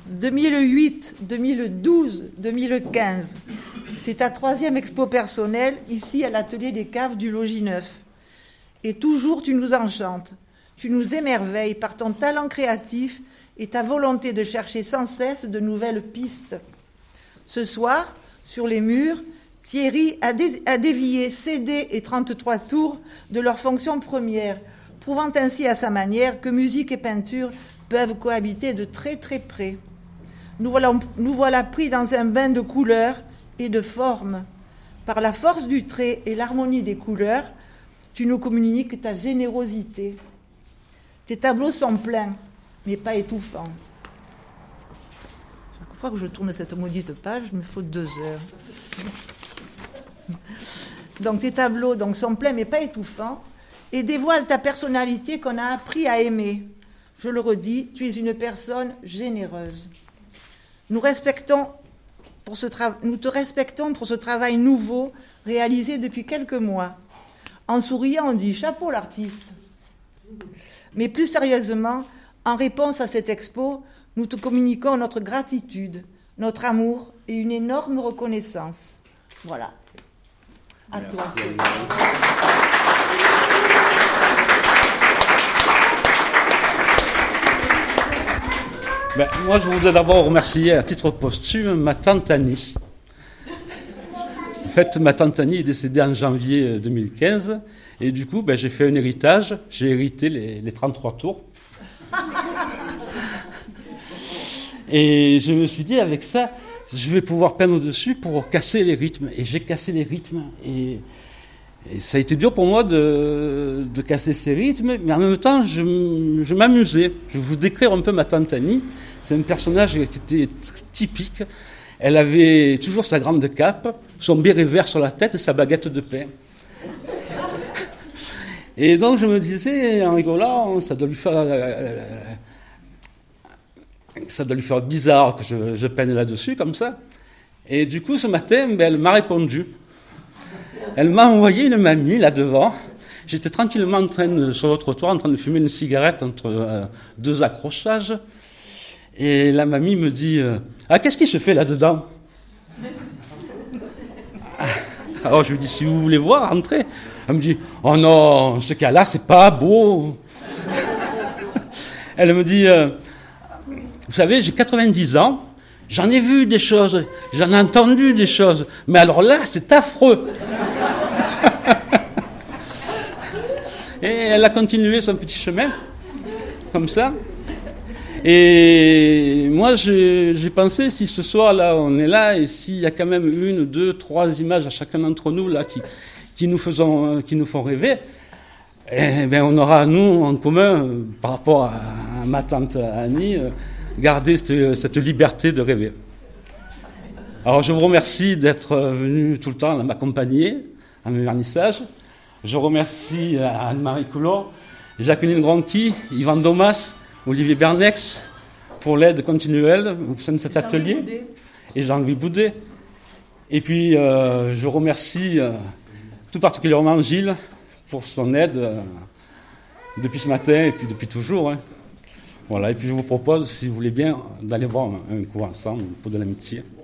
2008, 2012, 2015. C'est ta 3e expo personnelle, ici à l'atelier des caves du Logis Neuf. Et toujours tu nous enchantes, tu nous émerveilles par ton talent créatif et ta volonté de chercher sans cesse de nouvelles pistes. Ce soir, sur les murs, Thierry a dévié CD et 33 tours de leur fonction première, prouvant ainsi à sa manière que musique et peinture peuvent cohabiter de très très près. Nous voilà pris dans un bain de couleurs et de formes. Par la force du trait et l'harmonie des couleurs, tu nous communiques ta générosité. Tes tableaux sont pleins, mais pas étouffants. Chaque fois que je tourne cette maudite page, il me faut 2 heures. Donc tes tableaux sont pleins, mais pas étouffants, et dévoilent ta personnalité qu'on a appris à aimer. Je le redis, tu es une personne généreuse. Nous te respectons pour ce travail nouveau réalisé depuis quelques mois. En souriant, on dit « chapeau l'artiste ». Mais plus sérieusement, en réponse à cette expo, nous te communiquons notre gratitude, notre amour et une énorme reconnaissance. Voilà. À toi. Moi, je voudrais d'abord remercier à titre posthume ma tante Annie. En fait, ma tante Annie est décédée en janvier 2015 et du coup, j'ai fait un héritage. J'ai hérité les 33 tours. Et je me suis dit, avec ça, je vais pouvoir peindre dessus pour casser les rythmes. Et j'ai cassé les rythmes. Et ça a été dur pour moi de casser ces rythmes, mais en même temps, je m'amusais. Je vais vous décrire un peu ma tante Annie. C'est un personnage qui était typique. Elle avait toujours sa grande cape, son béret vert sur la tête et sa baguette de pain. Et donc je me disais, en rigolant, ça doit lui faire bizarre que je peigne là-dessus, comme ça. Et du coup, ce matin, elle m'a répondu. Elle m'a envoyé une mamie, là devant. J'étais tranquillement sur le trottoir, en train de fumer une cigarette entre 2 accrochages. Et la mamie me dit « Ah, qu'est-ce qui se fait là-dedans ?» Alors je lui dis « Si vous voulez voir, entrez. » Elle me dit « Oh non, ce cas-là, c'est pas beau. » Elle me dit « Vous savez, j'ai 90 ans, j'en ai vu des choses, j'en ai entendu des choses, mais alors là, c'est affreux. » Et elle a continué son petit chemin, comme ça. Et moi, j'ai pensé, si ce soir-là, on est là, et s'il y a quand même 1, 2, 3 images à chacun d'entre nous, là, qui nous font rêver, eh bien, on aura, nous, en commun, par rapport à ma tante Annie, garder cette liberté de rêver. Alors, je vous remercie d'être venu tout le temps à m'accompagner à mes vernissages. Je remercie Anne-Marie Coulon, Jacqueline Gronqui, Yvan Domas, Olivier Bernex pour l'aide continuelle au sein de cet atelier, et Jean-Louis Boudet. Et puis, je remercie tout particulièrement Gilles pour son aide depuis ce matin et puis depuis toujours. Voilà. Et puis, je vous propose, si vous voulez bien, d'aller voir un cours ensemble pour de l'amitié.